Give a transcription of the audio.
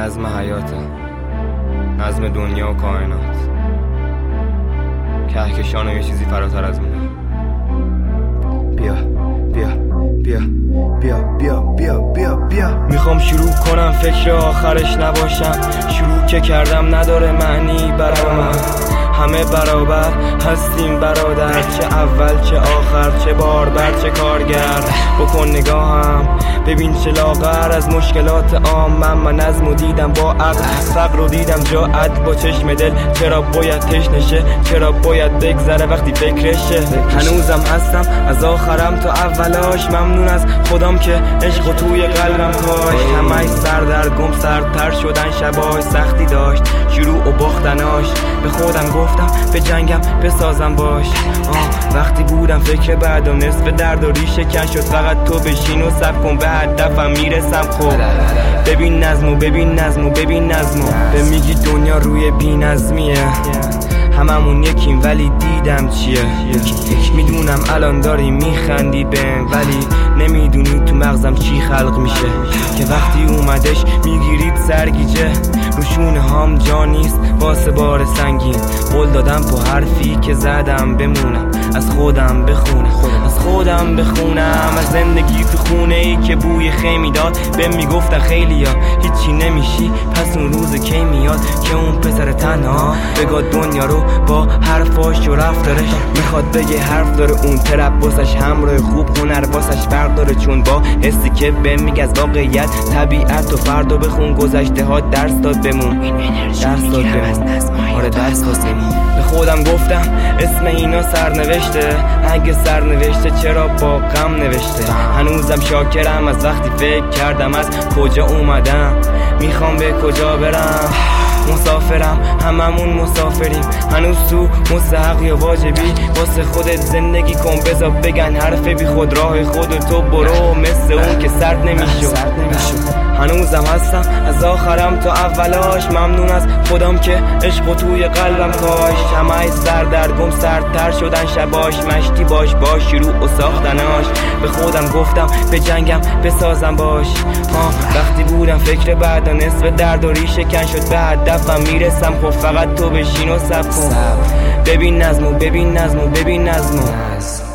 نظم حیاته، نظم دنیا و کائنات، کهکشان و یه چیزی فراتر از اونه. بیا بیا بیا بیا بیا بیا بیا بیا. میخوام شروع کنم فکر آخرش نباشم، شروع که کردم نداره معنی برای من. همه برابر هستیم برادر، چه اول چه آخر، چه باربر چه کارگر. بکن نگاهم ببین چه لاغر از مشکلات عام. من نظم دیدم با عقل، فقر رو دیدم جاعت با چشم دل. چرا باید تشنشه، چرا باید بگذره وقتی فکرشه. هنوزم هستم از آخرم تا اولاش، ممنون از خودم که عشق توی قلبم کاشت. همش سردرگم سردتر شدن شباش، سختی داشت شروع و باختناش. به خودم گفتم به جنگم بسازم باش. وقتی بودم فکر بعد و نصف درد و ریشه کن شد. فقط تو بشین و صبر کن به هدفم میرسم. خب ببین نظمو ببین نظمو ببین نظمو. به میگی دنیا روی بی نظمیه، هممون یکیم ولی دیدم چیه. میدونم الان داری میخندی بهم، ولی نمیدونی تو مغزم چی خلق میشه. که وقتی اومدش میگیرید سرگیجه، روشونه هام جا نیست واسه بار سنگین. قول دادم تو حرفی که زدم بمونم، از خودم بخونم، از خودم بخونم. از زندگی تو خونه ای که بوی خیمی داد. به میگفتن خیلیا هیچی نمیشی، پس اون روز کی میاد که اون پسر تنها بگاد دنیا رو با حرفاش و رفتارش. میخواد بگه حرف داره اون طرف واسش همراه خوب، هنر واسش فرق داره چون با حسی که به میگه از واقعیت طبیعت و فردا بخون. گذشته ها درس داد بمون، درس داد بمون، آره درس داد بمون. به خودم گفتم اسم اینا سرنوشته، اگه سرنوشته چرا با غم نوشته. هنوزم شاکرم از وقتی فکر کردم از کجا اومدم، میخوام به کجا برم. مسافرم هممون مسافریم، هنوز تو مستحق یا واجبی. واسه خودت زندگی کن بذار بگن حرف بی خود. راه خودت تو برو مثل اون که سرد نمیشد. هنوزم هستم از آخرم تا اولاش، ممنون از خودم که عشق توی قلبم کاشت. همه سردرگم سردتر شدن شباش، مشتی باش با شروع و ساختناش. به خودم گفتم به جنگم بسازم باش. وقتی بودم فکر بعد و نصف درد و ریشه کن شد. به هدفم میرسم، خب فقط تو بشین و صبر کن. ببین نظمو ببین نظمو ببین نظمو.